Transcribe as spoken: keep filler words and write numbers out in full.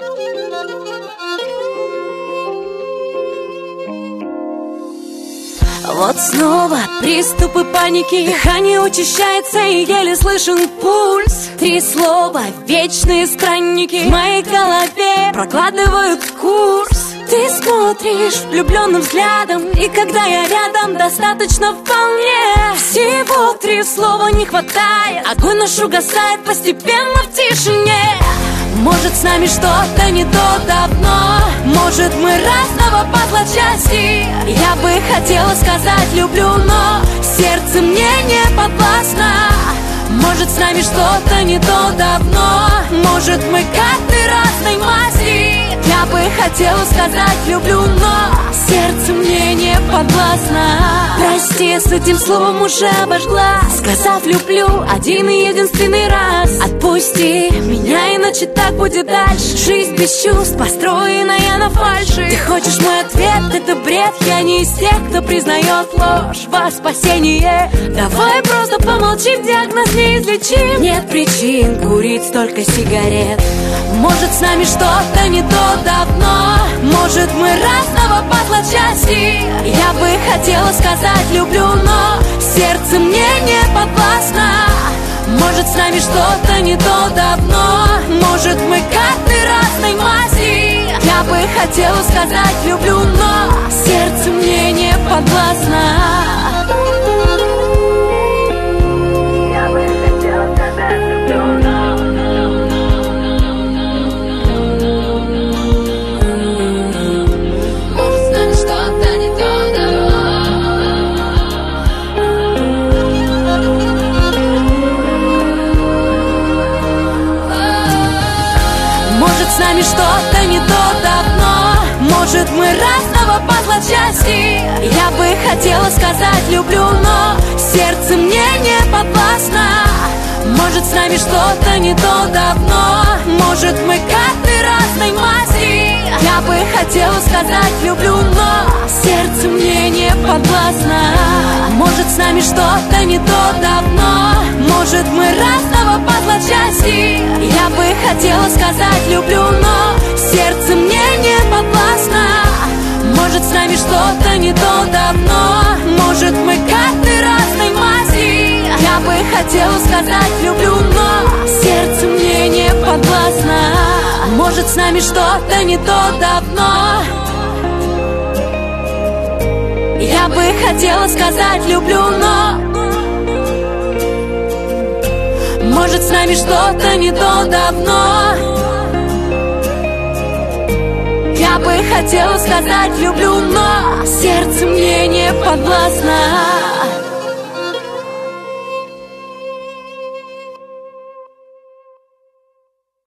Вот снова приступы паники, дыхание учащается и еле слышен пульс. Три слова, вечные странники в моей голове прокладывают курс. Ты смотришь влюбленным взглядом, и когда я рядом, достаточно вполне. Всего три слова не хватает, огонь наш угасает постепенно в тишине. Может, с нами что-то не то давно, может, мы разного по части. Я бы хотела сказать люблю, но сердце мне не подвластно. Может, с нами что-то не то давно, может, мы карты разной масти. Я бы хотела сказать люблю, но сердце мне не подвластно. Прости, с этим словом уже обожглась, сказав люблю один и единственный раз. Отпусти меня, иначе так будет дальше. Жизнь без чувств, построенная на фальши. Ты хочешь мой ответ, это бред. Я не из тех, кто признает ложь во спасение. Давай просто помолчим, диагноз неизлечим. Нет причин курить столько сигарет. Может, с нами что-то не то давно, может, мы разного по части. Я бы хотела сказать люблю, но сердце мне не подвластно. Может, с нами что-то не то давно, может, мы карты разной мази. Я бы хотела сказать люблю, но сердце мне не подвластно. Я бы хотела сказать люблю, но с нами что-то не то давно, может, мы разного по части. Я бы хотела сказать люблю, но сердце мне не подвластно. Может, с нами что-то не то давно, может, мы карты разной мази. Я бы хотела сказать люблю, но сердце мне не подвластно. Может, с нами что-то не то давно, может, мы разного по части. Я бы хотела сказать люблю, но сердце мне не подвластно. Может, с нами что-то не то давно, может, мы карты разной мази. Я бы хотела сказать люблю, но сердце мне не подвластно. Может, с нами что-то не то давно. Я бы хотела сказать люблю, но может, с нами что-то не то давно. Я бы хотела сказать люблю, но сердце мне не подвластно.